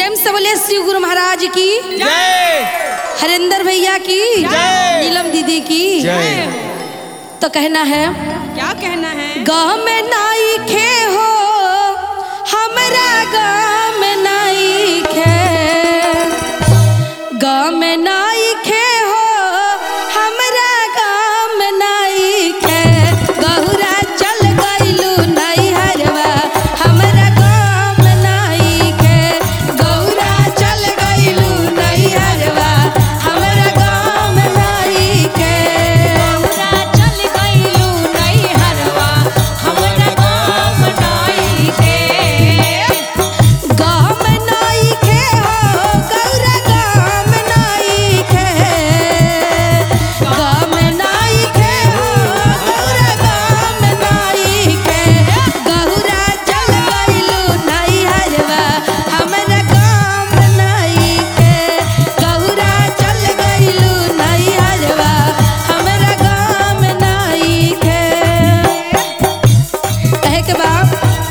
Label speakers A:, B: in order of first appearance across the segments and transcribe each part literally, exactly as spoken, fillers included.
A: प्रेम से बोले शिव गुरु महाराज की
B: जय,
A: हरिंदर भैया की
B: जय,
A: नीलम दीदी की
B: जय।
A: तो कहना है,
C: क्या कहना है?
A: गाँव में नाई खे हो हमरा गाँव में नाई खे, गाँव में नाई खे हो हमरा गाँव में नाई खे, गहुरा चल गइलू नैहरवा हमरा गाँव में नाई खे, गहुरा चल गइलू नैहरवा हमरा गाँव में नाई खे,
C: गौरा चल गइलू नैहरवा हमरा गाँव नाई के।
A: गाँव में नाई खे हो गौरा गाँव में नाई खे, गाँव में नाई खे हो गौरा गाँव में नाई खे, गहुरा चल गइलू नैहरवा हमरा गाँव में नाई खे, गहुरा चल गइलू नैहरवा हमरा गाँव में नाई खे। कहे के बा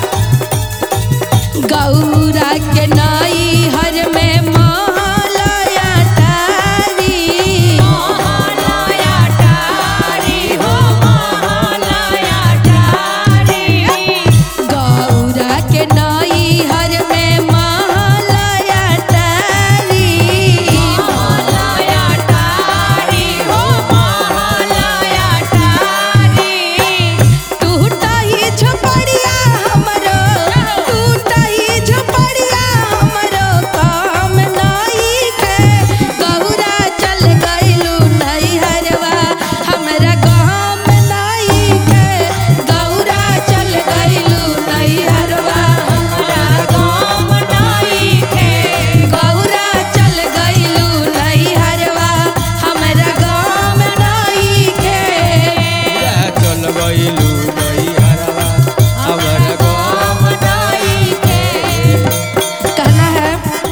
A: गौरा के नाई हर में महालया तारी,
C: महालया टारी हो महालया टारी,
A: गौरा के नाई हर में महालया तारी,
C: महालया टारी हो महालया टारी।
A: टूटा ही झोपड़िया हमरो, टूटा ही झोपड़िया हमरो काम नाई खे, गौरा चल गइलू नैहरवा हमरा गाँव में नाई खे, गौरा चल गइलू नैहरवा हमरा
C: गाँव नाई के।
A: गौरा चल गइलू नैहरवा हमरा गाँव में नाई खे।
B: चल गइलू नैहरवा हमर गाँव नाई के।
A: कहना है,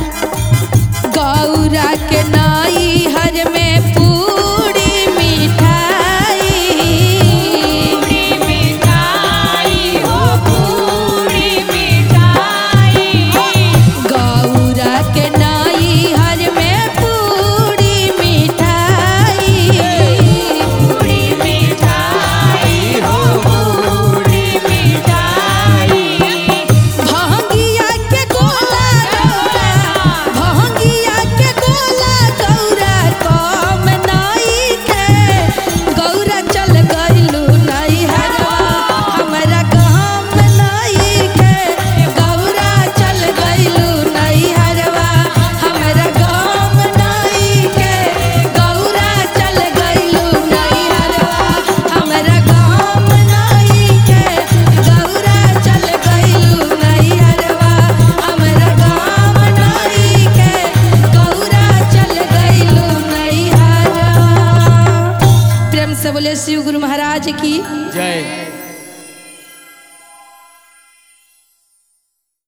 A: गौरा के नाई हर में पूरी मिठाई,
C: पूरी मिठाई हो पूरी मिठाई,
A: गौरा के नाई हर में पूरी मिठाई,
C: पूरी मिठाई हो पूरी मिठाई।
A: भांगिया के गोला गौरा, भांगिया के गोला गौरा काम नाई खे, गौरा चल गइलू नैहरवा हमरा गाँव में नाई खे, गौरा चल गइलू नैहरवा हमरा गाँव में नाई खे, गौरा चल गइलू नैहरवा हमरा गाँव में नाई खे, गौरा चल गइलू नैहरवा हमरा गाँव में नाई खे, गौरा चल गइलू नैहरवा। प्रेम से बोले शिव गुरु महाराज की
B: जय।